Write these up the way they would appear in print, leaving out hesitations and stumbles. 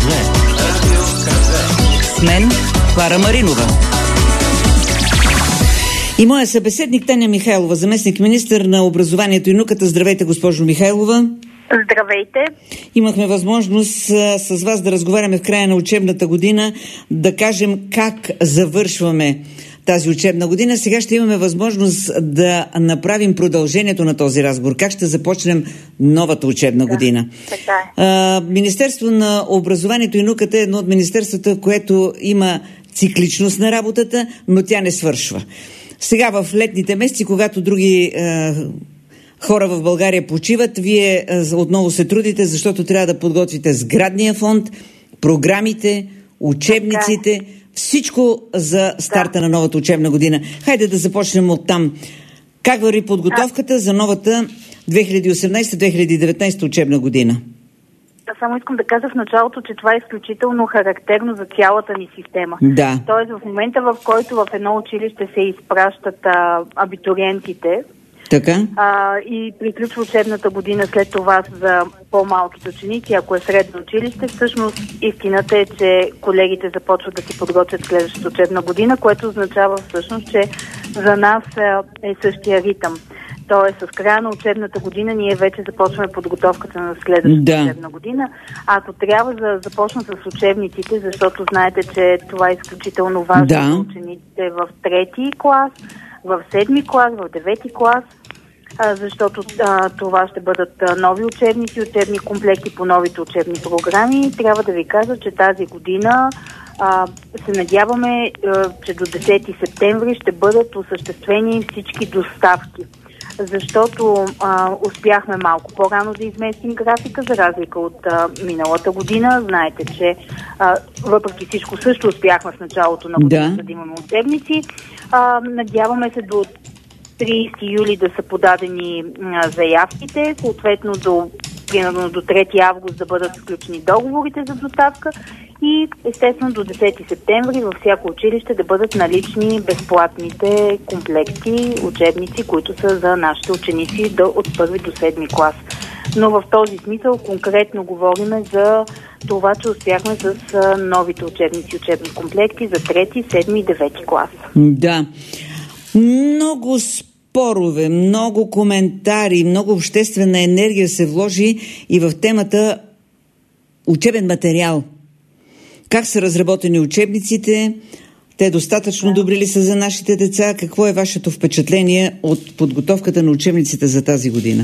С мен Клара Маринова. И моя събеседник Таня Михайлова, заместник-министър на образованието и науката. Здравейте, госпожо Михайлова. Здравейте. Имахме възможност с вас да разговаряме в края на учебната година, да кажем как завършваме тази учебна година. Сега ще имаме възможност да направим продължението на този разговор. Как ще започнем новата учебна година? Така е. Министерство на образованието и науката е едно от министерствата, което има цикличност на работата, но тя не свършва. Сега в летните месеци, когато други хора в България почиват, вие отново се трудите, защото трябва да подготвите сградния фонд, програмите, учебниците, всичко за старта на новата учебна година. Хайде да започнем от там. Как върви подготовката за новата 2018-2019 учебна година? Само искам да кажа в началото, че това е изключително характерно за цялата ни система. Да. Тоест в момента, в който в едно училище се изпращат абитуриентите, така? И приключва учебната година след това за по-малките ученици, ако е средно училище, всъщност истината е, че колегите започват да си подготвят следващата учебна година, което означава всъщност, че за нас е същия ритъм. Тоест, с края на учебната година ние вече започваме подготовката на следващата учебна година. Ако трябва да започна с учебниците, защото знаете, че това е изключително важно за учениците в 3-ти клас, в 7-ми клас, в 9-ти клас, защото това ще бъдат нови учебници, учебни комплекти по новите учебни програми. Трябва да ви кажа, че тази година се надяваме, че до 10 септември ще бъдат осъществени всички доставки. Защото успяхме малко по-рано да изместим графика, за разлика от миналата година. Знаете, че въпреки всичко също успяхме в началото на годината да имаме учебници. Надяваме се до 30 юли да са подадени заявките, съответно примерно до 3 август да бъдат сключени договорите за доставка и естествено до 10 септември във всяко училище да бъдат налични безплатните комплекти, учебници, които са за нашите ученици от 1 до 7 клас. Но в този смисъл конкретно говорим за това, че успяхме с новите учебници, учебни комплекти за 3, 7 и 9 клас. Да. Много спорове, много коментари, много обществена енергия се вложи и в темата учебен материал. Как са разработени учебниците? Те достатъчно добри ли са за нашите деца? Какво е вашето впечатление от подготовката на учебниците за тази година?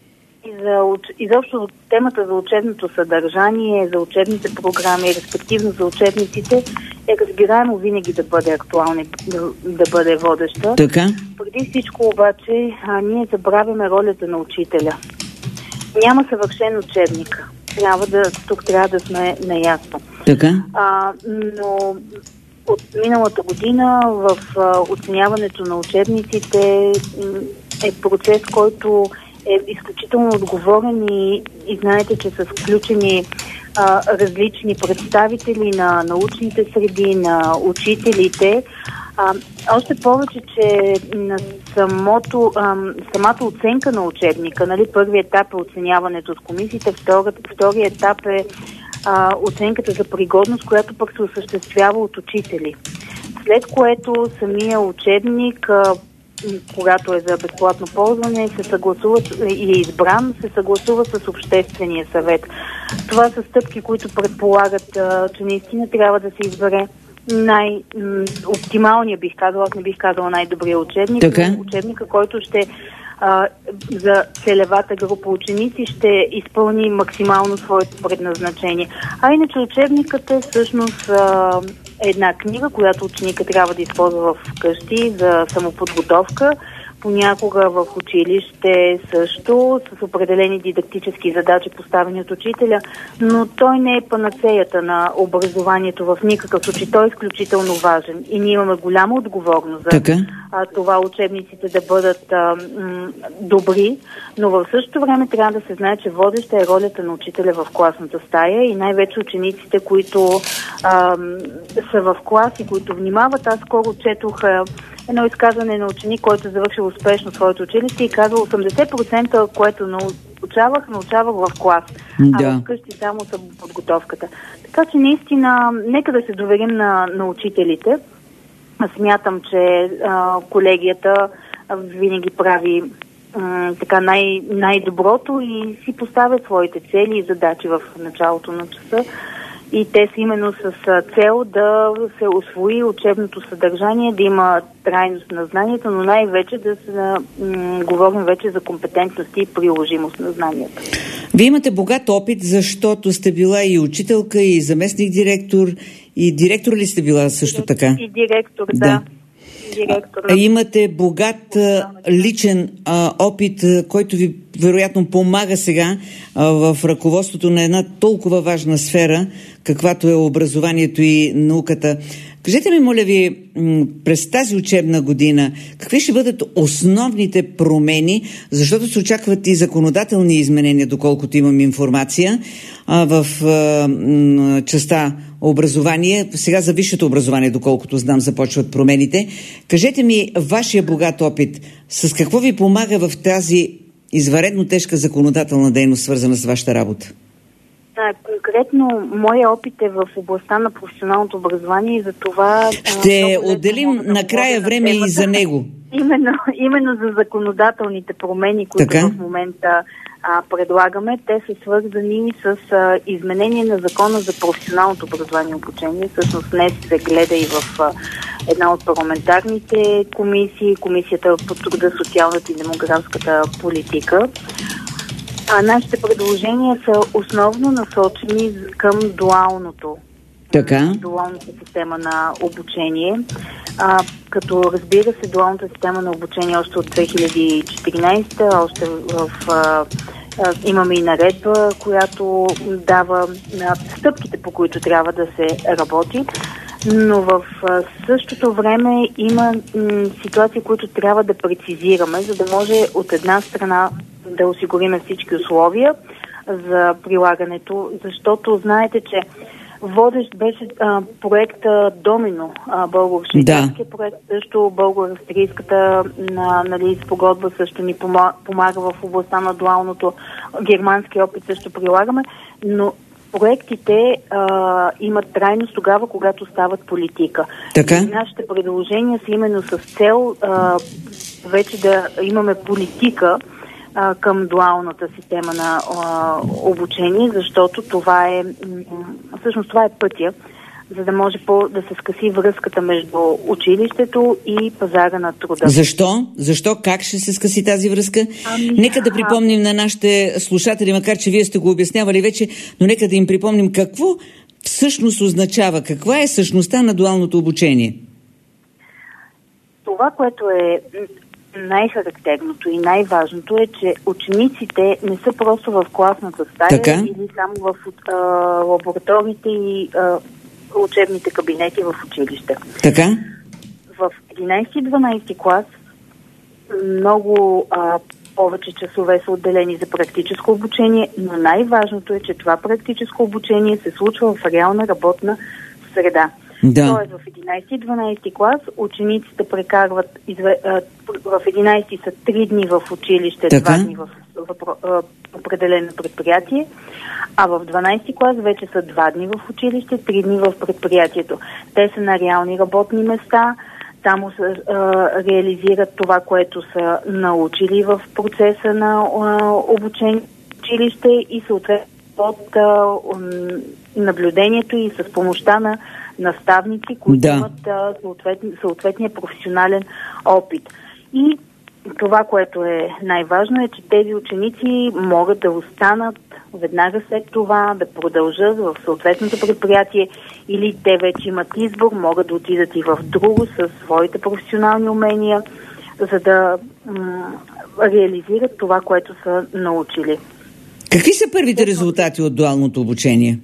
Изобщо темата за учебното съдържание, за учебните програми, респективно за учебниците, е разбираемо винаги да бъде актуална, да бъде водеща. Така? Преди всичко обаче, ние забравяме ролята на учителя. Няма съвършен учебник. Тук трябва да сме наясно. Така? Но от миналата година в оценяването на учебниците е процес, който е изключително отговорен и знаете, че са включени различни представители на научните среди, на учителите. Още повече, че на самата оценка на учебника, нали, първият етап е оценяването от комисиите, вторият етап е оценката за пригодност, която пък се осъществява от учители. След което самия учебник, когато е за безплатно ползване, се съгласува и е избран, се съгласува с Обществения съвет. Това са стъпки, които предполагат, че наистина трябва да се избере най-оптималния, бих казала, аз не бих казала най-добрия учебник, учебника, който ще за целевата група ученици ще изпълни максимално своето предназначение. А иначе учебникът е всъщност една книга, която ученика трябва да използва вкъщи за самоподготовка, понякога в училище също, с определени дидактически задачи, поставени от учителя, но той не е панацеята на образованието в никакъв случай. Той е изключително важен и ние имаме голяма отговорност за това учебниците да бъдат добри, но в същото време трябва да се знае, че водеща е ролята на учителя в класната стая и най-вече учениците, които са в клас и които внимават. Аз скоро четох едно изказване на ученик, който завършил успешно своето училище и казал 80%, което научавах в клас, а вкъщи само са подготовката. Така че наистина, нека да се доверим на учителите. Смятам, че колегията винаги прави така най-доброто и си поставят своите цели и задачи в началото на часа. И те са именно с цел да се усвои учебното съдържание, да има трайност на знанието, но най-вече да се говорим вече за компетентност и приложимост на знанията. Вие имате богат опит, защото сте била и учителка, и заместник директор, и директор ли сте била също така? И директор, да. Имате богат личен опит, който ви вероятно помага сега в ръководството на една толкова важна сфера, каквато е образованието и науката. Кажете ми, моля ви, през тази учебна година, какви ще бъдат основните промени, защото се очакват и законодателни изменения, доколкото имам информация, в частта образование. Сега за висшето образование, доколкото знам, започват промените. Кажете ми, вашия богат опит, с какво ви помага в тази извънредно тежка законодателна дейност, свързана с вашата работа? Да, конкретно моя опит е в областта на професионалното образование и за това... Ще отделим накрая време и за него. Именно за законодателните промени, които в момента предлагаме, те са свързани с изменение на закона за професионалното образование и обучение. Всъщност днес се гледа и в една от парламентарните комисии, Комисията по труда, социалната и демографската политика. Нашите предложения са основно насочени към дуалната система на обучение. Като разбира се, дуалната система на обучение още от 2014, още имаме и наредба, която дава стъпките, по които трябва да се работи. Но в същото време има ситуации, които трябва да прецизираме, за да може от една страна да осигурим всички условия за прилагането, защото знаете, че водещ беше проекта Домино, българо-швейцарския проект, също българо-австрийската спогодба също ни помага в областта на дуалното, германски опит също прилагаме, но проектите имат трайност тогава, когато стават политика. Така? И нашите предложения са именно с цел вече да имаме политика към дуалната система на обучение, защото това е пътя, за да може да се скъси връзката между училището и пазара на труда. Защо? Как ще се скъси тази връзка? Нека да припомним на нашите слушатели, макар че вие сте го обяснявали вече, но нека да им припомним какво всъщност означава, каква е същността на дуалното обучение. Това, което е най-характерното и най-важното е, че учениците не са просто в класната стая или само в лабораториите и учебните кабинети в училище. Така? В 11 и 12 клас много повече часове са отделени за практическо обучение, но най-важното е, че това практическо обучение се случва в реална работна среда. Да. Тоест в 11 и 12 клас учениците прекарват в 11 са 3 дни в училище, 2 дни в определено предприятие, а в 12 клас вече са 2 дни в училище, 3 дни в предприятието. Те са на реални работни места, там се реализират това, което са научили в процеса на обучение в училище и съответно под наблюдението и с помощта на наставници, които имат съответния професионален опит. И това, което е най-важно, е, че тези ученици могат да останат веднага след това, да продължат в съответното предприятие или те вече имат избор, могат да отидат и в друго със своите професионални умения, за да реализират това, което са научили. Какви са първите резултати от дуалното обучение?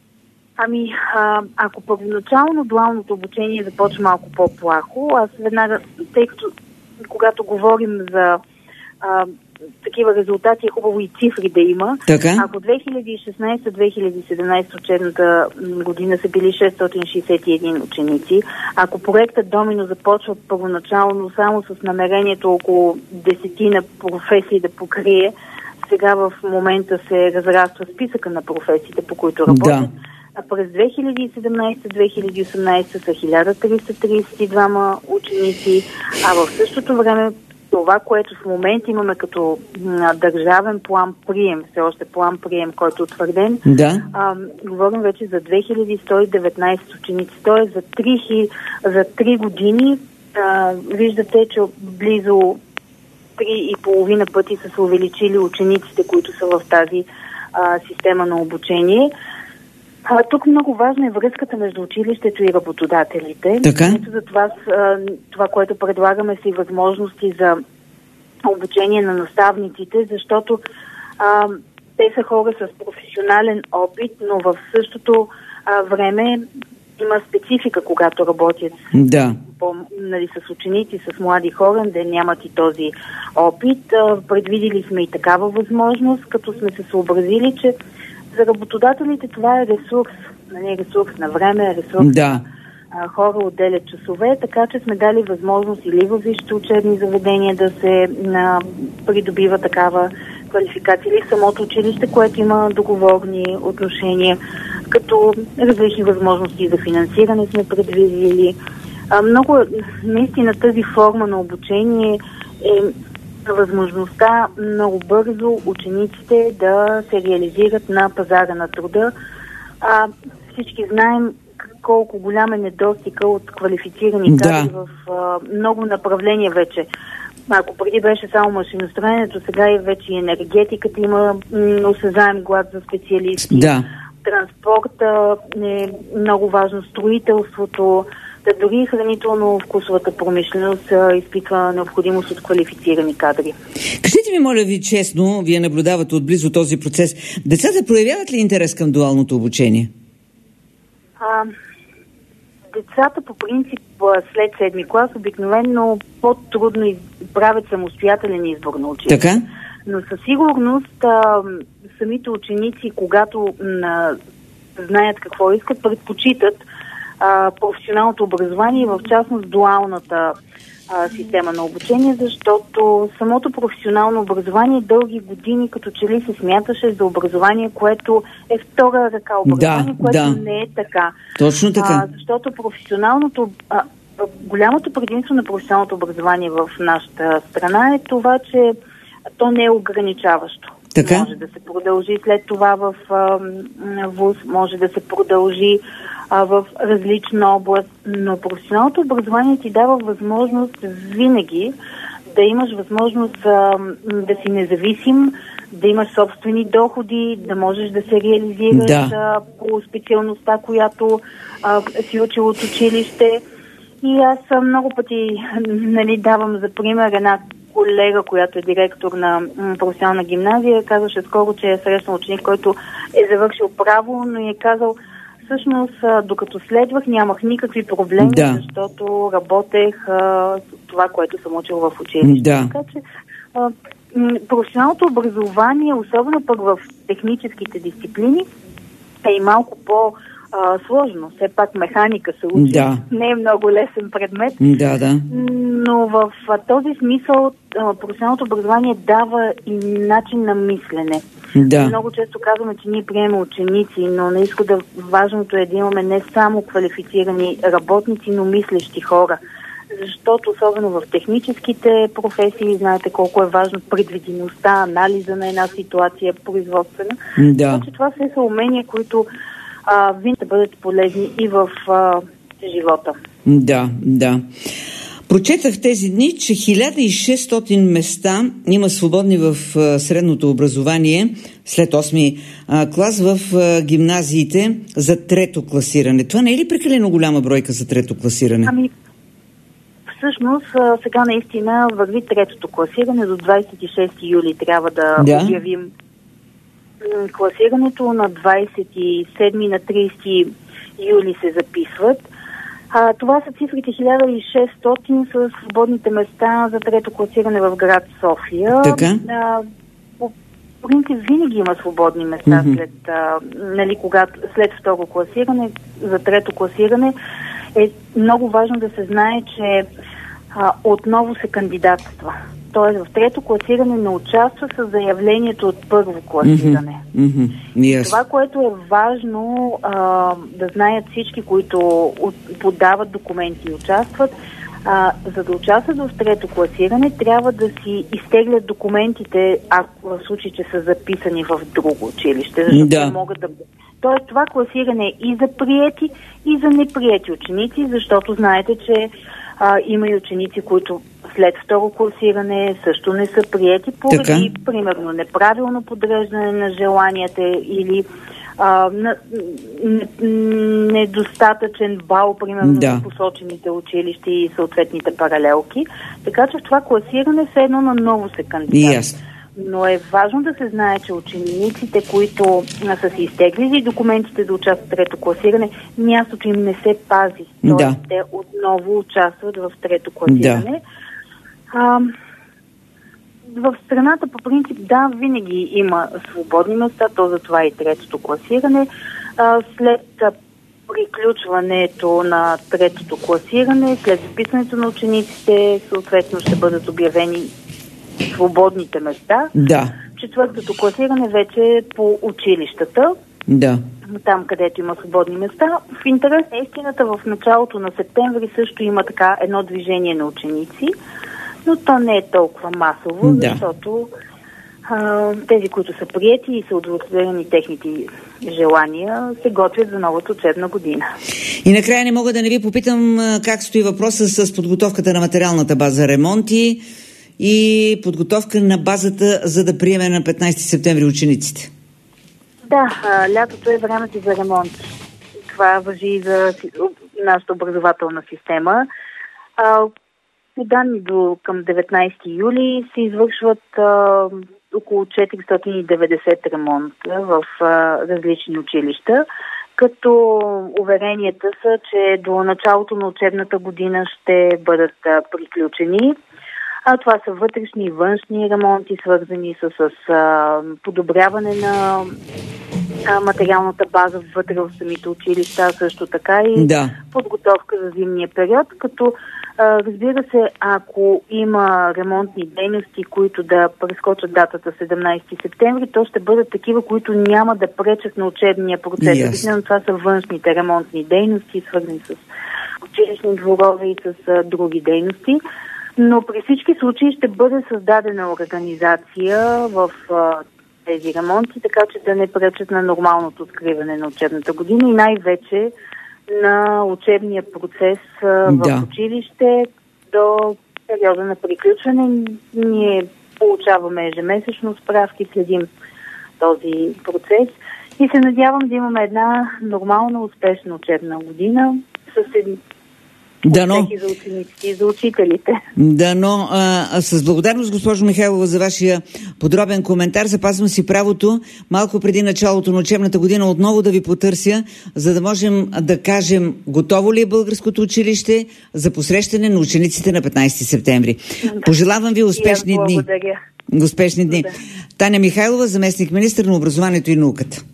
Ако първоначално дуалното обучение започва малко по-плахо, аз веднага, тъй като когато говорим за такива резултати, е хубаво и цифри да има. Така? Ако 2016-2017 учебната година са били 661 ученици, ако проектът Домино започва първоначално само с намерението около 10 професии да покрие, сега в момента се разраства списъка на професиите, по които работят. Да. А през 2017-2018 са 1332 ученици, а в същото време това, което в момента имаме като държавен план прием, все още план прием, който е утвърден, говорим вече за 2119 ученици, т.е. за 3 години виждате, че близо 3,5 пъти са се увеличили учениците, които са в тази система на обучение. Тук много важна е връзката между училището и работодателите. Ето за това, което предлагаме, са и възможности за обучение на наставниците, защото те са хора с професионален опит, но в същото време има специфика, когато работят с ученици, с млади хора, да нямат и този опит. Предвидили сме и такава възможност, като сме се съобразили, че за работодателите това е ресурс, ресурс на време, ресурс на хора отделят часове, така че сме дали възможност или във висшите учебни заведения да се придобива такава квалификация, или самото училище, което има договорни отношения, като различни възможности за финансиране сме предвидили. Много, наистина тази форма на обучение е възможността много бързо учениците да се реализират на пазара на труда. Всички знаем колко голям е недостига от квалифицирани кадри в много направления вече. Ако преди беше само машиностроенето, сега и вече и енергетиката има осезаем глад за специалисти. Транспорта е много важно, строителството, дори и хранително-вкусовата промишленост изпитва необходимост от квалифицирани кадри. Кажете ми, моля ви, честно, вие наблюдавате отблизо този процес. Децата проявяват ли интерес към дуалното обучение? Децата по принцип след 7 клас обикновено по-трудно правят самостоятелен избор на ученик. Така? Но със сигурност самите ученици, когато знаят какво искат, предпочитат професионалното образование, в частност дуалната система на обучение, защото самото професионално образование дълги години като че ли се смяташе за образование, което е втора ръка образование, което не е така. Точно така. Защото професионалното голямото предимство на професионалното образование в нашата страна е това, че то не е ограничаващо. Така? Може да се продължи след това в ВУЗ, може да се продължи в различна област, но професионалното образование ти дава възможност винаги да имаш възможност да си независим, да имаш собствени доходи, да можеш да се реализираш по специалността, която си учил от училище. И аз много пъти давам за пример една колега, която е директор на професионална гимназия, казваше скоро, че е срещнал ученик, който е завършил право, но е казал, всъщност, докато следвах, нямах никакви проблеми, защото работех това, което съм учил в училище. Така че професионалното образование, особено пък в техническите дисциплини, е и малко по-сложно. Все пак механика се учи. Не е много лесен предмет. Но в този смисъл професионалното образование дава и начин на мислене. Много често казваме, че ние приемаме ученици, но на изхода важното е да имаме не само квалифицирани работници, но мислещи хора. Защото особено в техническите професии, знаете колко е важно предвидимостта, анализа на една ситуация производствена. Така че това са умения, които винаги да бъдат полезни и в живота. Прочетах тези дни, че 1600 места има свободни в средното образование след 8 клас в гимназиите за трето класиране. Това не е ли прекалено голяма бройка за трето класиране? Всъщност, сега наистина върви третото класиране. До 26 юли трябва да обявим класирането. На 27 на 30 юли се записват. Това са цифрите 1600 с свободните места за трето класиране в град София. По принцип винаги има свободни места след второ класиране. За трето класиране е много важно да се знае, че отново се кандидатства. т.е. в трето класиране не участва с заявлението от първо класиране. Yes. Това, което е важно да знаят всички, които подават документи и участват, за да участват в трето класиране, трябва да си изтеглят документите, в случай, че са записани в друго училище, защото те могат да... Тоест, това класиране е и за приети, и за неприети ученици, защото знаете, че има и ученици, които след второ класиране също не са приети поради, примерно, неправилно подреждане на желанията или недостатъчен бал, примерно, за посочените училища и съответните паралелки. Така че в това класиране все едно на ново се кандидат. Но е важно да се знае, че учениците, които са си изтеглили документите да участват в трето класиране, мястото им не се пази. Тоест, те отново участват в трето класиране. В страната, по принцип, винаги има свободни места, то затова и третото класиране. След приключването на третото класиране, след записването на учениците, съответно ще бъдат обявени свободните места. Четвъртото класиране вече е по училищата. Там, където има свободни места. В интерес на истината, в началото на септември също има така едно движение на ученици, но то не е толкова масово, защото тези, които са приети и са удовлетворени техните желания, се готвят за новата учебна година. И накрая не мога да не ви попитам как стои въпроса с подготовката на материалната база, ремонти и подготовка на базата, за да приеме на 15 септември учениците. Лятото е времето за ремонт. Това важи и за нашата образователна система. По данни към 19 юли се извършват около 490 ремонта в различни училища, като уверенията са, че до началото на учебната година ще бъдат приключени. Това са вътрешни и външни ремонти, свързани с подобряване на материалната база вътре в самите училища, също така и подготовка за зимния период, като разбира се, ако има ремонтни дейности, които да прескочат датата 17 септември, то ще бъдат такива, които няма да пречат на учебния процес. Обикновено това са външните ремонтни дейности, свързани с училищни дворове и с други дейности. Но при всички случаи ще бъде създадена организация в тези ремонти, така че да не пречат на нормалното откриване на учебната година и най-вече на учебния процес в училище до периода на приключване. Ние получаваме ежемесечно справки, следим този процес и се надявам да имаме една нормална, успешна учебна година с успехи за учениците и за учителите. С благодарност, госпожо Михайлова, за вашия подробен коментар. Запазвам си правото малко преди началото на учебната година отново да ви потърся, за да можем да кажем готово ли е българското училище за посрещане на учениците на 15 септември. Пожелавам ви успешни дни. Благодаря. Успешни дни. Таня Михайлова, заместник-министър на образованието и науката.